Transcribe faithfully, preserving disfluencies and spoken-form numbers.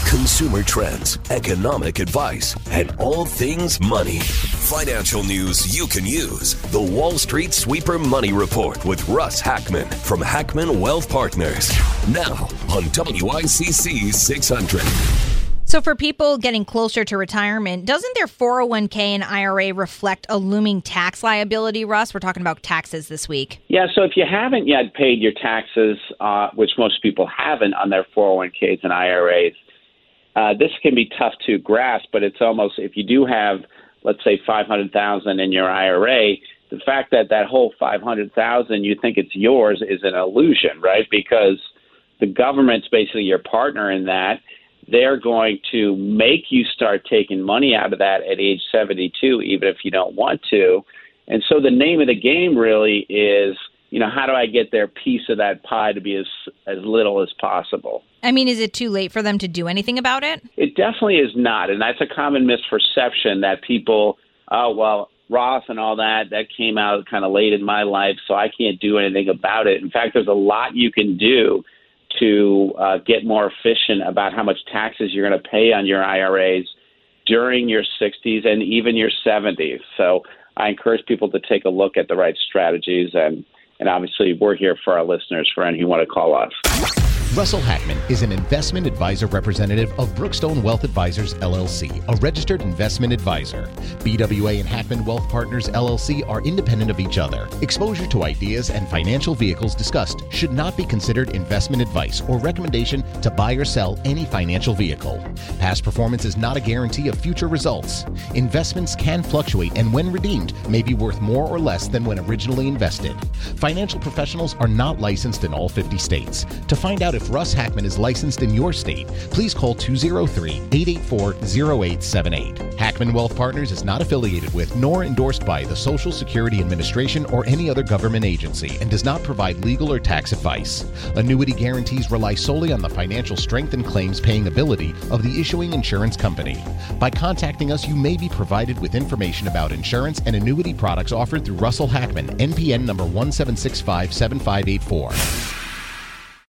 consumer trends, economic advice, and all things money. Financial news you can use. The Wall Street Sweeper Money Report with Russ Hackman from Hackman Wealth Partners. Now on W I C C six hundred. So for people getting closer to retirement, doesn't their four oh one k and I R A reflect a looming tax liability, Russ? We're talking about taxes this week. Yeah, so if you haven't yet paid your taxes, uh, which most people haven't on their four oh one k's and I R As, uh, this can be tough to grasp, but it's almost, if you do have, let's say, five hundred thousand dollars in your I R A, the fact that that whole five hundred thousand dollars, you think it's yours, is an illusion, right? Because the government's basically your partner in that. They're going to make you start taking money out of that at age seventy-two, even if you don't want to. And so the name of the game really is, you know, how do I get their piece of that pie to be as as little as possible? I mean, is it too late for them to do anything about it? It definitely is not. And that's a common misperception that people, oh, well, Roth and all that, that came out kind of late in my life, so I can't do anything about it. In fact, there's a lot you can do to uh, get more efficient about how much taxes you're going to pay on your I R As during your sixties and even your seventies. So I encourage people to take a look at the right strategies, and, and obviously we're here for our listeners, for any who want to call us. Russell Hackman is an investment advisor representative of Brookstone Wealth Advisors, L L C, a registered investment advisor. B W A and Hackman Wealth Partners, L L C are independent of each other. Exposure to ideas and financial vehicles discussed should not be considered investment advice or recommendation to buy or sell any financial vehicle. Past performance is not a guarantee of future results. Investments can fluctuate and when redeemed may be worth more or less than when originally invested. Financial professionals are not licensed in all fifty states. To find out if If Russ Hackman is licensed in your state, please call two oh three, eight eight four, oh eight seven eight. Hackman Wealth Partners is not affiliated with nor endorsed by the Social Security Administration or any other government agency and does not provide legal or tax advice. Annuity guarantees rely solely on the financial strength and claims paying ability of the issuing insurance company. By contacting us, you may be provided with information about insurance and annuity products offered through Russell Hackman, N P N number one seven six five seven five eight four.